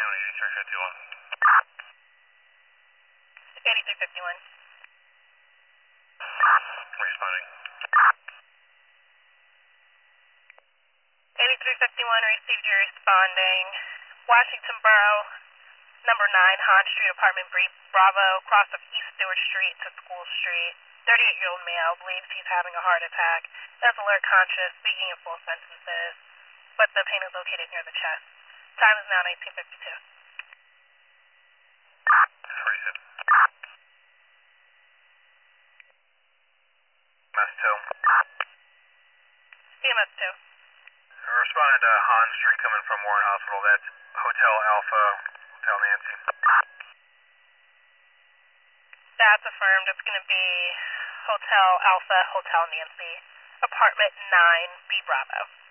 8351. Responding. 8351 received you responding. Washington Borough, number 9, Hahn Street, apartment Bravo, cross of East Stewart Street to School Street. 38-year-old male believes he's having a heart attack. Is alert conscious, speaking in full sentences, but the pain is located near the chest. Time is now 1952. EMS 2. Responding to Hahn Street coming from Warren Hospital. That's Hotel Alpha, Hotel Nancy. That's affirmed. It's going to be Hotel Alpha, Hotel Nancy, apartment 9, B Bravo.